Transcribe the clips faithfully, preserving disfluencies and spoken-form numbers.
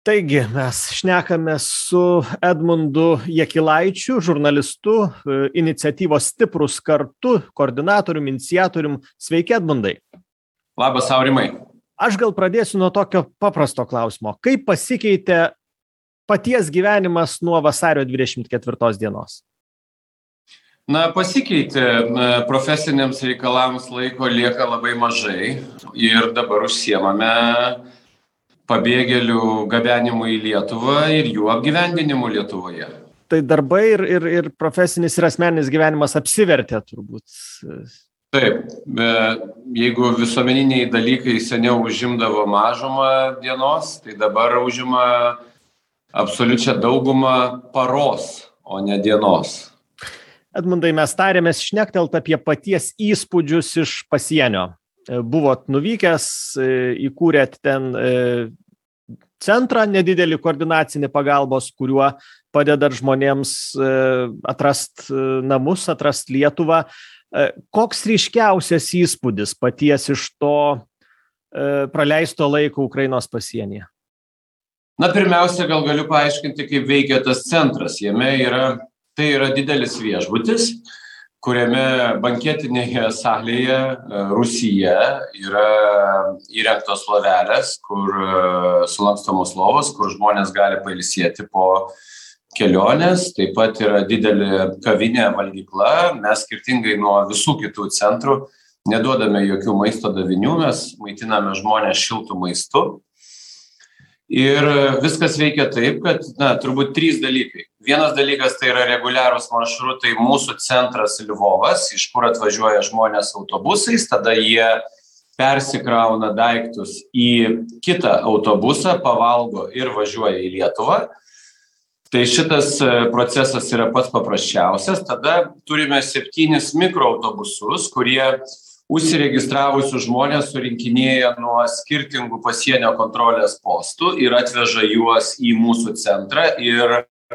Taigi mes šnekamės su Edmundu Jakilaičiu, žurnalistu, iniciatyvos Stiprūs kartu, koordinatorium, iniciatorium. Sveiki, Edmundai. Labas, Aurimai. Aš gal pradėsiu nuo tokio paprasto klausimo. Kaip pasikeitė paties gyvenimas nuo vasario dvidešimt ketvirtos dienos? Na, pasikeitė. Profesiniams reikalams laiko lieka labai mažai ir dabar užsiemame pabėgėlių gabenimu į Lietuvą ir jų apgyvendinimu Lietuvoje. Tai darbai ir, ir, ir profesinis ir asmeninis gyvenimas apsivertė turbūt. Taip, jeigu visuomeniniai dalykai seniau užimdavo mažumą dienos, tai dabar užima absoliučią daugumą paros, o ne dienos. Edmundai, mes tarėmės šnektelt apie paties įspūdžius iš pasienio. Buvot nuvykęs, įkūrėt ten centrą nedidelį koordinacinį pagalbos, kuriuo padedat žmonėms atrast namus, atrast Lietuvą. Koks ryškiausias įspūdis paties iš to praleisto laiko Ukrainos pasienyje? Na, pirmiausia, gal galiu paaiškinti, kaip veikia tas centras. Jame yra, tai yra didelis viešbutis, kuriame banketinėje salėje rūsyje yra įrengtos lovelės, kur sulankstomos lovos, kur žmonės gali pailsėti po kelionės. Taip pat yra didelė kavinė valgykla. Mes skirtingai nuo visų kitų centrų neduodame jokių maisto davinių, mes maitiname žmonės šiltų maistu. Ir viskas veikia taip, kad, na, turbūt trys dalykai. Vienas dalykas tai yra reguliarūs maršrutai mūsų centras Lvovas, iš kur atvažiuoja žmonės autobusais, tada jie persikrauna daiktus į kitą autobusą, pavalgo ir važiuoja į Lietuvą. Tai šitas procesas yra pats paprasčiausias. Tada turime septynis mikroautobusus, kurie užsiregistravusių žmonės surinkinėja nuo skirtingų pasienio kontrolės postų ir atveža juos į mūsų centrą. Ir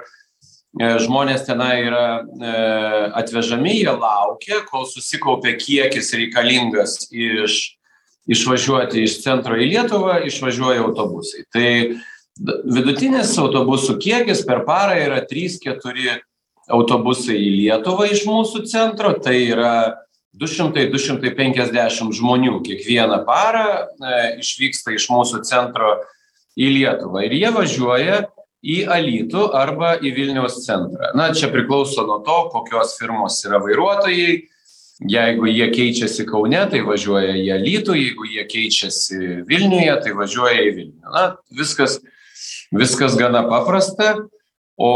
žmonės tenai yra atvežami, jie laukia, kol susikaupia kiekis reikalingas iš, išvažiuoti iš centro į Lietuvą, išvažiuoja autobusai. Tai vidutinis autobusų kiekis per parą yra trys keturi autobusai į Lietuvą iš mūsų centro, tai yra du šimtai iki du šimtai penkiasdešimt žmonių kiekvieną parą e, išvyksta iš mūsų centro į Lietuvą. Ir jie važiuoja į Alytų arba į Vilniaus centrą. Na, čia priklauso nuo to, kokios firmos yra vairuotojai. Jeigu jie keičiasi Kaune, tai važiuoja į Alytų, jeigu jie keičiasi Vilniuje, tai važiuoja į Vilnių. Na, viskas, viskas gana paprasta, o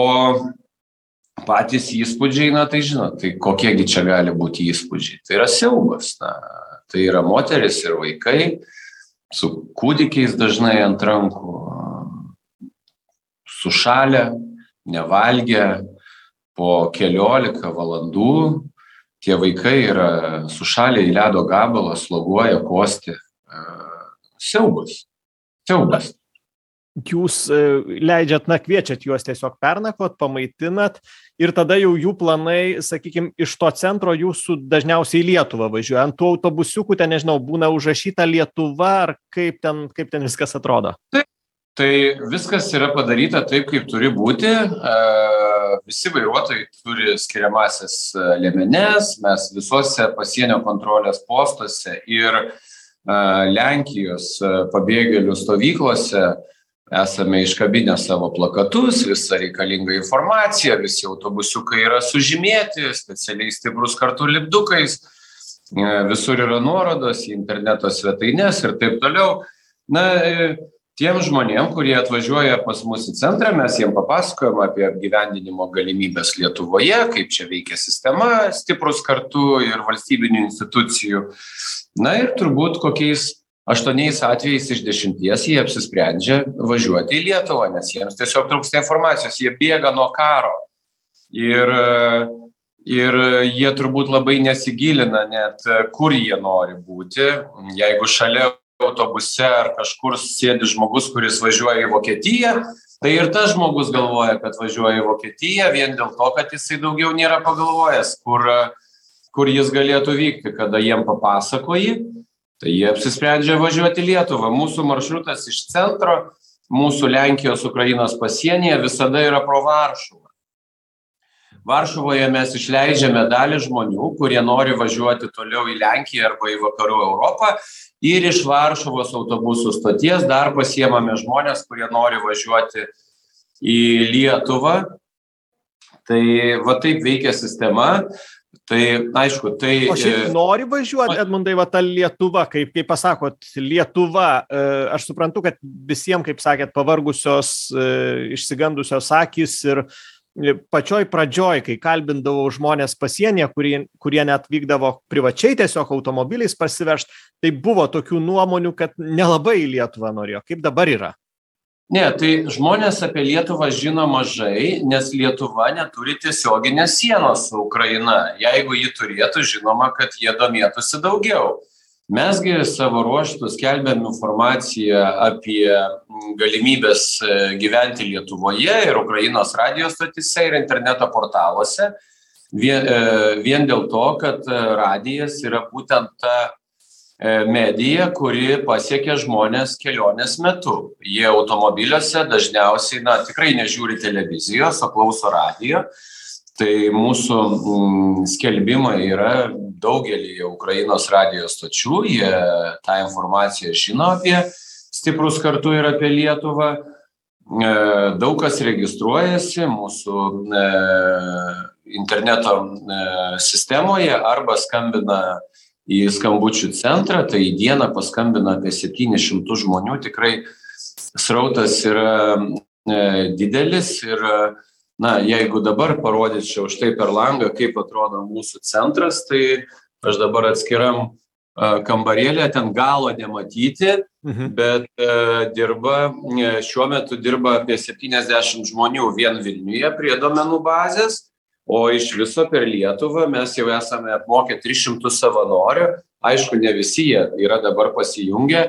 patys įspūdžiai, na tai žinot, tai kokiegi čia gali būti įspūdžiai. Tai yra siaubas, na, tai yra moteris ir vaikai su kūdikiais dažnai ant rankų, sušalę, nevalgę, po keliolika valandų. Tie vaikai yra sušalę į ledo gabalą, sloguoja, kosti. Siaubas, siaubas. Jūs leidžiat, na, kviečiat juos tiesiog pernakvot, pamaitinat ir tada jau jų planai, sakykime, iš to centro jūsų dažniausiai į Lietuvą važiuoja. Ant tų autobusiukų ten, nežinau, būna užrašyta Lietuva ar kaip ten, kaip ten viskas atrodo? Taip, tai viskas yra padaryta taip, kaip turi būti. Visi vairuotojai turi skiriamasias liemenes, mes visuose pasienio kontrolės postuose ir Lenkijos pabėgėlių stovyklose esame iškabinę savo plakatus, visą reikalingą informaciją, visi autobusiukai yra sužymėti, specialiai Stiprūs kartu lipdukais, visur yra nuorodos į interneto svetaines ir taip toliau. Na, tiem žmonėm, kurie atvažiuoja pas mus į centrą, mes jiem papasakojam apie apgyvendinimo galimybės Lietuvoje, kaip čia veikia sistema Stiprūs kartu ir valstybinių institucijų. Na ir turbūt kokiais aštuoniais atvejais iš dešimties jie apsisprendžia važiuoti į Lietuvą, nes jiems tiesiog trūksta informacijos, jie bėga nuo karo ir, ir jie turbūt labai nesigilina net, kur jie nori būti. Jeigu šalia autobuse ar kažkur sėdi žmogus, kuris važiuoja į Vokietiją, tai ir tas žmogus galvoja, kad važiuoja į Vokietiją vien dėl to, kad jisai daugiau nėra pagalvojęs, kur, kur jis galėtų vykti, kada jiem papasakoji. Tai jie apsisprendžia važiuoti į Lietuvą. Mūsų maršrutas iš centro mūsų Lenkijos Ukrainos pasienyje visada yra pro Varšuvą. Varšuvoje mes išleidžiame dalį žmonių, kurie nori važiuoti toliau į Lenkiją arba į vakarų Europą, ir iš Varšuvos autobusų stoties dar pasiemame žmonės, kurie nori važiuoti į Lietuvą. Tai va taip veikia sistema. Tai aišku, tai... O šiaip nori važiuoti, Edmundai, va ta Lietuva, kaip, kaip pasakot, Lietuva, aš suprantu, kad visiems, kaip sakėt, pavargusios, išsigandusios akys ir pačioj pradžioj, kai kalbindavau žmonės pasienyje, kurie, kurie net vykdavo privačiai tiesiog automobiliais parsivežt, tai buvo tokių nuomonių, kad nelabai į Lietuvą norėjo. Kaip dabar yra? Ne, tai žmonės apie Lietuvą žino mažai, nes Lietuva neturi tiesioginės sienos su Ukraina. Jeigu ji turėtų, žinoma, kad jie domėtųsi daugiau. Mesgi savo ruožtų skelbėm informaciją apie galimybės gyventi Lietuvoje ir Ukrainos radijo stotyse ir interneto portaluose. Vien, vien dėl to, kad radijas yra būtent ta medija, kuri pasiekia žmonės kelionės metu. Jie automobiliuose dažniausiai, na, tikrai nežiūri televizijos, o klauso radijo. Tai mūsų mm, skelbimai yra daugelį Ukrainos radijo stočių, jie tą informaciją žino apie Stiprūs kartu ir apie Lietuvą. E, daug kas registruojasi mūsų e, interneto e, sistemoje arba skambina į skambučių centrą, tai į dieną paskambina apie septynis šimtus žmonių, tikrai srautas yra e, didelis ir na, jeigu dabar parodyčiau štai per langą, kaip atrodo mūsų centras, tai aš dabar atskiram uh, kambarėlė, ten galo nematyti, mhm. bet uh, dirba, šiuo metu dirba apie septyniasdešimt žmonių vien Vilniuje prie duomenų bazės, o iš viso per Lietuvą mes jau esame apmokę tris šimtus savanorių. Aišku, ne visi jie yra dabar pasijungę,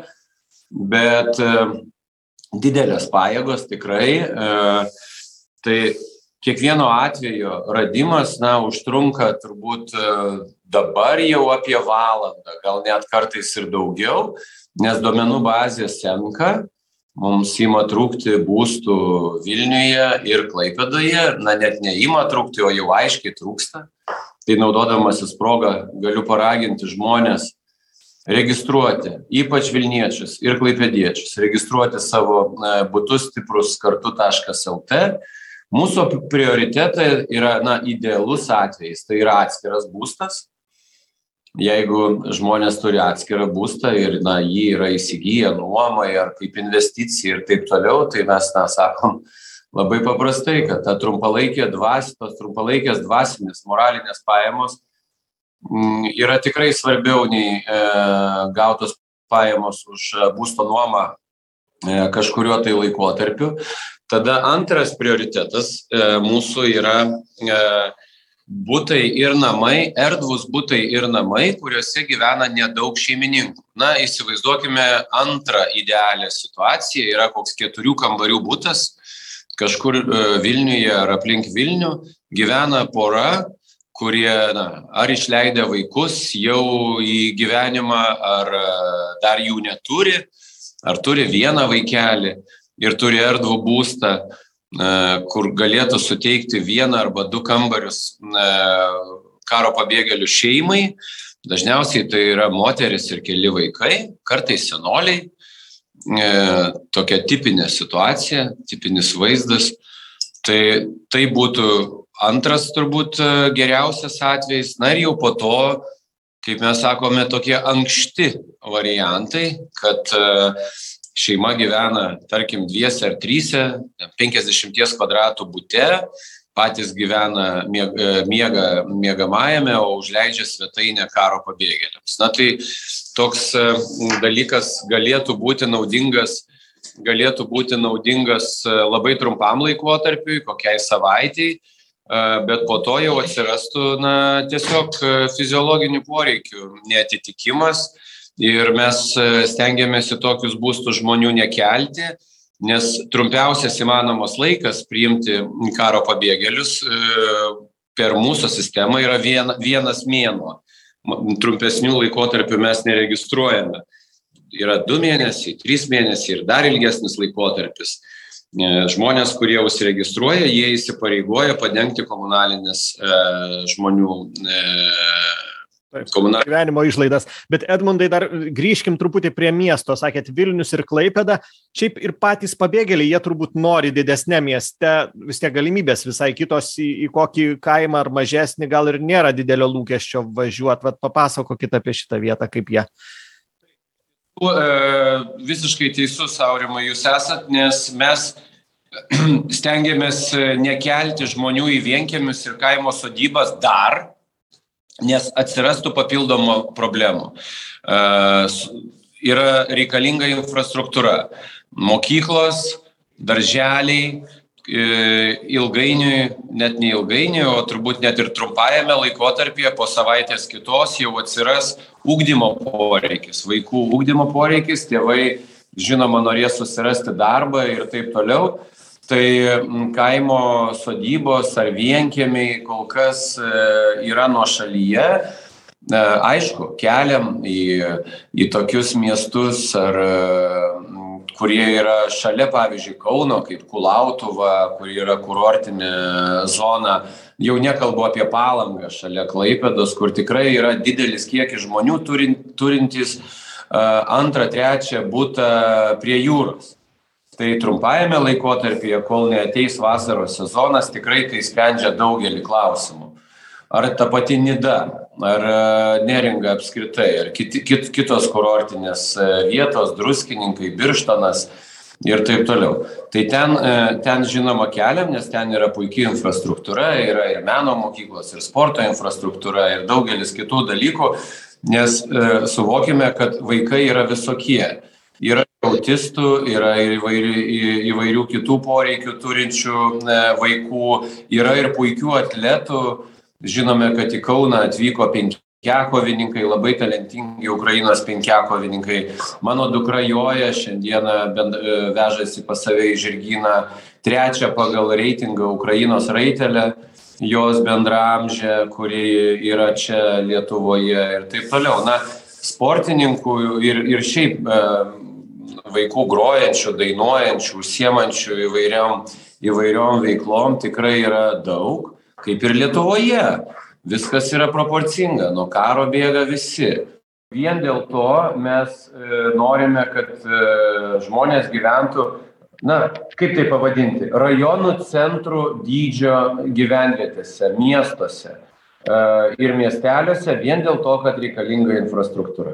bet uh, didelės pajėgos tikrai. Uh, tai kiekvieno atvejo radimas, na, užtrunka turbūt dabar jau apie valandą, gal net kartais ir daugiau, nes duomenų bazė senka, mums ima trūkti būstų Vilniuje ir Klaipėdoje, na, net neima trūkti, o jau aiškiai trūksta. Tai naudodamasis progą galiu paraginti žmonės registruoti, ypač Vilniečius ir Klaipėdiečius, registruoti savo butus stiprus kartu taškas lt. Mūsų prioritetai yra, na, idealus atvejais, tai yra atskiras būstas. Jeigu žmonės turi atskirą būstą ir, na, jį yra įsigiję nuomai ar kaip investicija ir taip toliau, tai mes, na, sakom labai paprastai, kad ta trumpalaikė dvasia, tos trumpalaikės dvasinės, moralinės pajamos m, yra tikrai svarbiau nei e, gautos pajamos už būsto nuomą e, kažkuriuo tai laikotarpiu. Tada antras prioritetas e, mūsų yra e, butai ir namai, erdvūs butai ir namai, kuriuose gyvena nedaug šeimininkų. Na, įsivaizduokime antrą idealią situaciją, yra koks keturių kambarių butas, kažkur e, Vilniuje ar aplink Vilnių, gyvena pora, kurie, na, ar išleidę vaikus jau į gyvenimą, ar dar jų neturi, ar turi vieną vaikelį. Ir turi erdvų būstą, kur galėtų suteikti vieną arba du kambarius karo pabėgėlių šeimai. Dažniausiai tai yra moteris ir keli vaikai, kartais senoliai. Tokia tipinė situacija, tipinis vaizdas. Tai, tai būtų antras turbūt geriausias atvejis. Na ir jau po to, kaip mes sakome, tokie ankšti variantai, kad šeima gyvena, tarkim, dviese ar tryse, penkiasdešimties kvadratų bute, patys gyvena miega, miega miegamajame, o užleidžia svetainę karo pabėgėliams. Na tai toks dalykas galėtų būti naudingas, galėtų būti naudingas labai trumpam laikotarpiui, kokiai savaitei, bet po to jau atsirastų, na, tiesiog fiziologinių poreikių neatitikimas. Ir mes stengiamės į tokius būstus žmonių nekelti, nes trumpiausias įmanomas laikas priimti karo pabėgėlius per mūsų sistemą yra viena, vienas mėnuo. Trumpesnių laikotarpių mes neregistruojame. yra du mėnesiai, trys mėnesiai ir dar ilgesnis laikotarpis. Žmonės, kurie užsiregistruoja, jie įsipareigoja padengti komunalinės e, žmonių e, Komunal... gyvenimo išlaidas. Bet Edmundai, dar grįžkim truputį prie miesto. Sakėt, Vilnius ir Klaipėda. Šiaip ir patys pabėgėliai, jie turbūt nori didesnė mieste, vis tiek galimybės visai kitos į, į kokį kaimą ar mažesnį, gal ir nėra didelio lūkesčio važiuoti. Vat papasakokit apie šitą vietą, kaip jie. Visiškai teisus, Aurimai, jūs esat, nes mes stengiamės nekelti žmonių į vienkiemius ir kaimo sodybas dar, nes atsirastų papildomų problemų. Yra reikalinga infrastruktūra, mokyklos, darželiai, ilgainiui, net ne ilgainiui, o turbūt net ir trumpajame laikotarpyje po savaitės kitos jau atsiras ugdymo poreikis, vaikų ugdymo poreikis, tėvai žinoma norės susirasti darbą ir taip toliau. Tai kaimo sodybos ar vienkiemiai kol kas yra nuošalyje. Aišku, keliam į, į tokius miestus, ar, kurie yra šalia, pavyzdžiui, Kauno, kaip Kulautuva, kur yra kurortinė zona. Jau nekalbu apie Palangą šalia Klaipėdos, kur tikrai yra didelis kiekis žmonių turintys antrą, trečią butą prie jūros. Tai trumpajame laikotarpyje, kol neateis vasaros sezonas, tikrai tai sprendžia daugelį klausimų. Ar ta pati Nida, ar Neringa apskritai, ar kiti, kit, kitos kurortinės vietos, Druskininkai, Birštonas ir taip toliau. Tai ten, ten žinoma keliam, nes ten yra puikiai infrastruktūra, yra ir meno mokyklos, ir sporto infrastruktūra, ir daugelis kitų dalykų, nes suvokime, kad vaikai yra visokie. Yra autistų, yra įvairių, įvairių kitų poreikių turinčių vaikų, yra ir puikių atletų. Žinome, kad į Kauną atvyko penkiakovininkai, labai talentingi Ukrainos penkiakovininkai. Mano dukra Joja šiandieną bend, vežasi pas save į žirgyną trečią pagal reitingą Ukrainos raitelę, jos bendraamžė, kuri yra čia Lietuvoje ir taip toliau. Na, sportininkų ir, ir šiaip vaikų grojančių, dainuojančių, užsiemančių įvairiom, įvairiom veiklom tikrai yra daug, kaip ir Lietuvoje. Viskas yra proporcinga, nuo karo bėga visi. Vien dėl to mes e, norime, kad e, žmonės gyventų, na, kaip tai pavadinti, rajonų centrų dydžio gyvenvietėse, miestuose e, ir miesteliuose, vien dėl to, kad reikalinga infrastruktūra.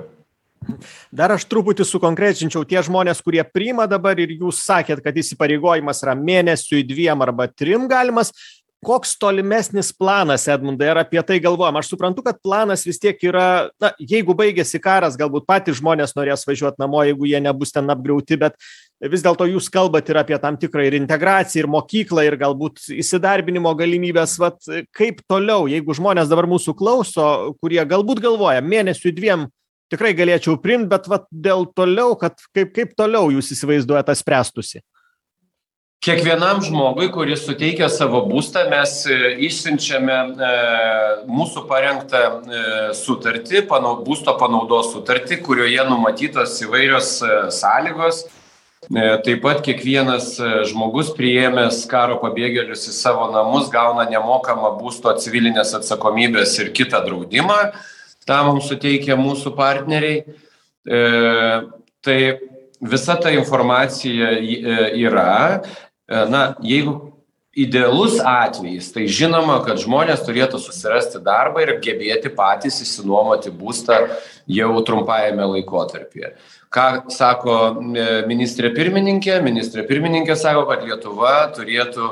Dar aš truputį sukonkretinčiau tie žmonės, kurie priima dabar ir jūs sakėt, kad įsipareigojimas yra mėnesiui, dviem arba trim galimas. Koks tolimesnis planas, Edmundai, ar apie tai galvojam? Aš suprantu, kad planas vis tiek yra, na, jeigu baigėsi karas, galbūt patys žmonės norės važiuoti namo, jeigu jie nebus ten apgriauti, bet vis dėlto jūs kalbat ir apie tam tikrą ir integraciją, ir mokyklą, ir galbūt įsidarbinimo galimybės. Vat kaip toliau, jeigu žmonės dabar mūsų klauso, kurie galbūt galvoja, mėnesiui, dviem tikrai galėčiau priimti, bet vat dėl toliau, kad kaip, kaip toliau jūs įsivaizduojate spręstusi? Kiekvienam žmogui, kuris suteikia savo būstą, mes išsiunčiame e, mūsų parengtą e, sutartį, panau, būsto panaudos sutartį, kurioje numatytos įvairios e, sąlygos. E, taip pat kiekvienas žmogus priėmęs karo pabėgėlius į savo namus gauna nemokamą būsto civilinės atsakomybės ir kitą draudimą. Ta mums suteikia mūsų partneriai. E, tai visa ta informacija yra. Na, jeigu idealus atvejis, tai žinoma, kad žmonės turėtų susirasti darbą ir gebėti patys išsinuomoti būstą jau trumpajame laikotarpyje. Ką sako ministrė pirmininkė? Ministrė pirmininkė sako, kad Lietuva turėtų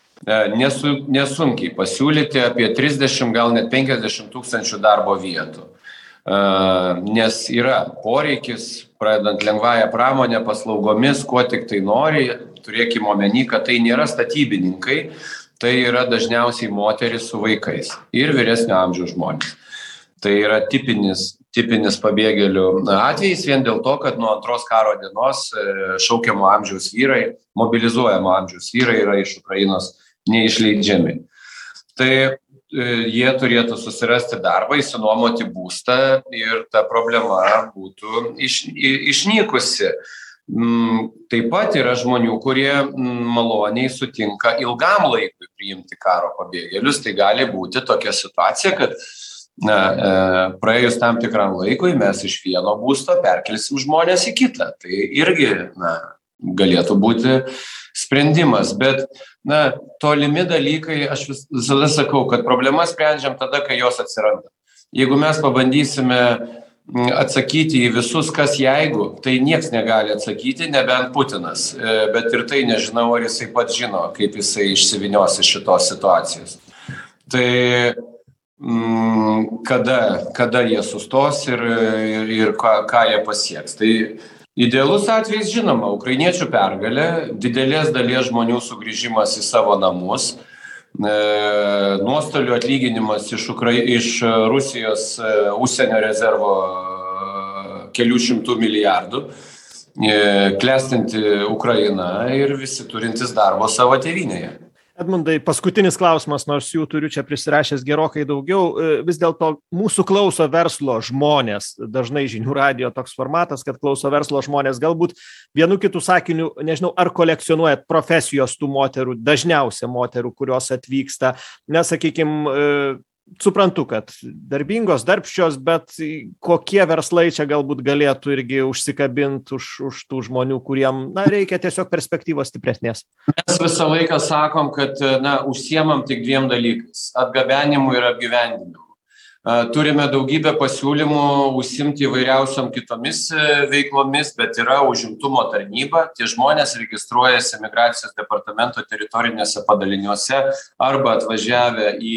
nesu, nesunkiai pasiūlyti apie trisdešimt, gal net penkiasdešimt tūkstančių darbo vietų. Nes yra poreikis, pradedant lengvąją pramonę, paslaugomis, kuo tik tai nori, turėkime omeny, kad tai nėra statybininkai, tai yra dažniausiai moteris su vaikais ir vyresnio amžiaus žmonės. Tai yra tipinis, tipinis pabėgėlių atvejis vien dėl to, kad nuo antros karo dienos šaukiamo amžiaus vyrai, mobilizuojamo amžiaus vyrai yra iš Ukrainos neišleidžiami. Tai jie turėtų susirasti darbą, išsinuomoti būstą ir ta problema būtų iš, išnykusi. Taip pat yra žmonių, kurie maloniai sutinka ilgam laikui priimti karo pabėgėlius. Tai gali būti tokia situacija, kad na, praėjus tam tikram laikui mes iš vieno būsto perkelsim žmonės į kitą. Tai irgi na, galėtų būti sprendimas. Bet na, tolimi dalykai, aš vis, visada sakau, kad problemas sprendžiam tada, kai jos atsiranda. Jeigu mes pabandysime atsakyti į visus, kas jeigu, tai nieks negali atsakyti, nebent Putinas. Bet ir tai nežinau, ar jisai pats žino, kaip jisai išsivinios iš šitos situacijos. Tai mm, kada, kada jie sustos ir, ir, ir ką, ką jie pasieks. Tai idealus atvejis, žinoma, ukrainiečių pergalė, didelės dalies žmonių sugrįžimas į savo namus, e, nuostolių atlyginimas iš, Ukra... iš Rusijos e, užsienio rezervo e, kelių šimtų milijardų, e, klestinti Ukraina ir visi turintys darbo savo tėvynėje. Edmundai, paskutinis klausimas, nors jų turiu čia prisirašęs gerokai daugiau. Vis dėlto mūsų klauso verslo žmonės, dažnai žinių radijo toks formatas, kad klauso verslo žmonės, galbūt vienu kitų sakiniu, nežinau, ar kolekcionuojat profesijos tų moterų, dažniausia moterų, kurios atvyksta, nes, sakykime, suprantu, kad darbingos, darbščios, bet kokie verslai čia galbūt galėtų irgi užsikabinti už, už tų žmonių, kuriem na, reikia tiesiog perspektyvos stipresnės? Mes visą laiką sakom, kad na, užsiemam tik dviem dalykais - atgabenimu ir apgyvendinimu. Turime daugybę pasiūlymų užsimti įvairiausiom kitomis veiklomis, bet yra užimtumo tarnyba. Tie žmonės registruojasi Migracijos departamento teritorinėse padaliniuose arba atvažiavę į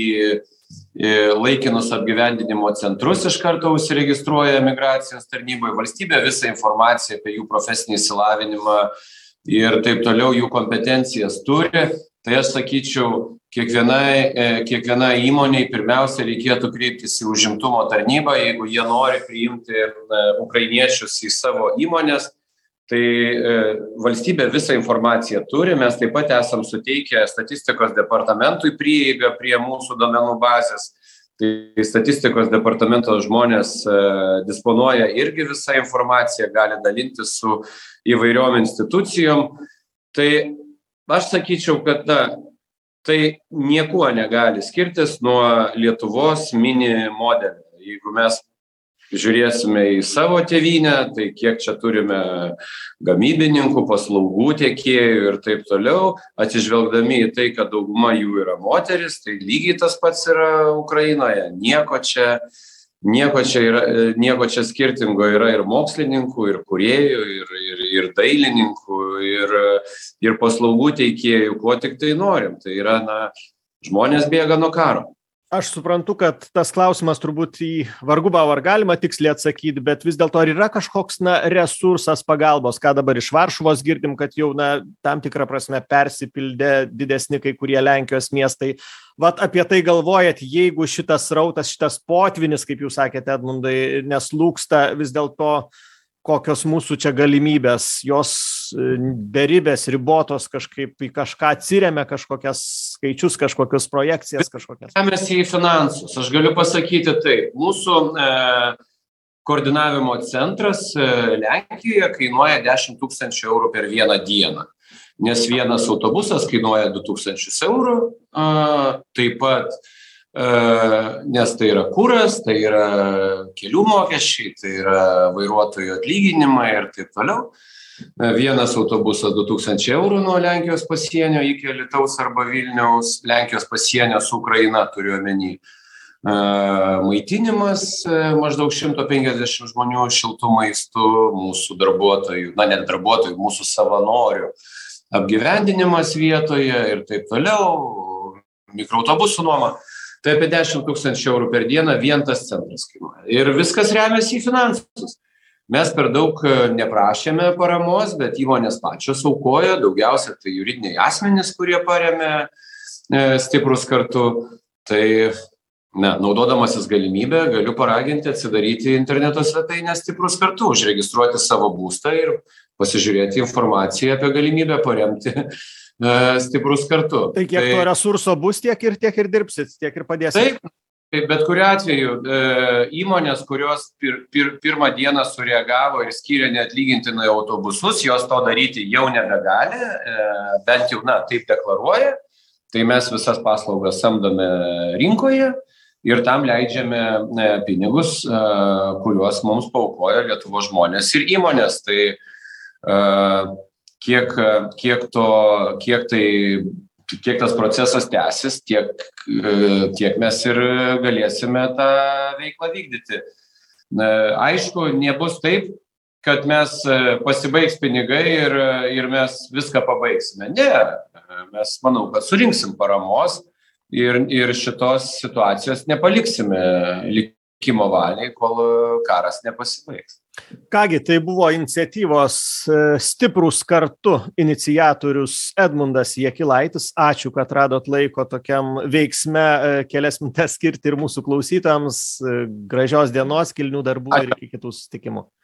laikinus apgyvendinimo centrus iš karto užsiregistruoja Migracijos tarnyboje. Valstybė visą informaciją apie jų profesinį išsilavinimą ir taip toliau jų kompetencijas turi. Tai aš sakyčiau, kiekvienai, kiekvienai įmoniai pirmiausia reikėtų kreiptis į užimtumo tarnybą, jeigu jie nori priimti ukrainiečius į savo įmonės. Tai e, valstybė visą informaciją turi, mes taip pat esam suteikę statistikos departamentui prieigą prie mūsų duomenų bazės. Tai statistikos departamento žmonės e, disponuoja irgi visą informaciją, gali dalintis su įvairiom institucijom. Tai aš sakyčiau, kad na, tai niekuo negali skirtis nuo Lietuvos mini modelio. Jeigu mes žiūrėsime į savo tėvynę, tai kiek čia turime gamybininkų, paslaugų tiekėjų ir taip toliau, atsižvelgdami į tai, kad dauguma jų yra moteris, tai lygiai tas pats yra Ukrainoje. Nieko čia, nieko čia, yra, nieko čia skirtingo yra ir mokslininkų, ir kūrėjų, ir, ir, ir dailininkų, ir, ir paslaugų teikėjų, ko tik tai norim. Tai yra, na, žmonės bėga nuo karo. Aš suprantu, kad tas klausimas turbūt į vargu bau ar galima tiksliai atsakyti, bet vis dėlto ar yra kažkoks na, resursas pagalbos, ką dabar iš Varšuvos girdim, kad jau na, tam tikrą prasme persipildė didesni kai kurie Lenkijos miestai. Vat apie tai galvojat, jeigu šitas rautas, šitas potvinis, kaip jūs sakėte, Edmundai, neslūksta, vis dėlto kokios mūsų čia galimybės, jos beribės, ribotos kažkaip į kažką atsiremia, kažkokias skaičius, kažkokias projekcijas, kažkokias. Remiasi į finansus. Aš galiu pasakyti taip. Mūsų e, koordinavimo centras e, Lenkijoje kainuoja dešimt tūkstančių eurų per vieną dieną. Nes vienas autobusas kainuoja du tūkstančius eurų, e, taip pat nes tai yra kuras, tai yra kelių mokesčiai, tai yra vairuotojų atlyginimai ir taip toliau. Vienas autobusas du tūkstančiai eurų nuo Lenkijos pasienio iki Alytaus arba Vilniaus, Lenkijos pasienio su Ukraina turiu omeny. Maitinimas maždaug šimtas penkiasdešimt žmonių šiltų maistų, mūsų darbuotojų, na net darbuotojų, mūsų savanorių apgyvendinimas vietoje ir taip toliau, mikroautobusų nuoma. Tai apie dešimt tūkstančių eurų per dieną vien tas centras kainuoja. Ir viskas remiasi į finansus. Mes per daug neprašėme paramos, bet įmonės pačios aukoja, daugiausia tai juridiniai asmenys, kurie paremė e, stiprus kartu. Tai, na, naudodamasis galimybę, galiu paraginti atsidaryti interneto svetainę stiprus kartu, užregistruoti savo būstą ir pasižiūrėti informaciją apie galimybę paremti stiprus kartu. Tai kiek to resurso bus, tiek ir, tiek ir dirbsit, tiek ir padėsit. Taip, taip, bet kuriuo atveju įmonės, kurios pir, pir, pirmą dieną sureagavo ir skyrė neatlygintinai autobusus, jos to daryti jau nebegali, bent jau, na, taip deklaruoja. Tai mes visas paslaugas samdome rinkoje ir tam leidžiame pinigus, kuriuos mums paaukoja Lietuvos žmonės ir įmonės. Tai kiek, kiek, to, kiek, tai, kiek tas procesas tęsis, tiek, tiek mes ir galėsime tą veiklą vykdyti. Aišku, nebus taip, kad mes pasibaigs pinigai ir, ir mes viską pabaigsime. Ne, mes manau, kad surinksim paramos ir, ir šitos situacijos nepaliksime likimo valiai, kol karas nepasibaigs. Kągi, tai buvo iniciatyvos Stiprūs kartu iniciatorius Edmundas Jakilaitis. Ačiū, kad radot laiko tokiam veiksme kelias minutes skirti ir mūsų klausytojams. Gražios dienos, kilnių darbų ir iki kitų susitikimų.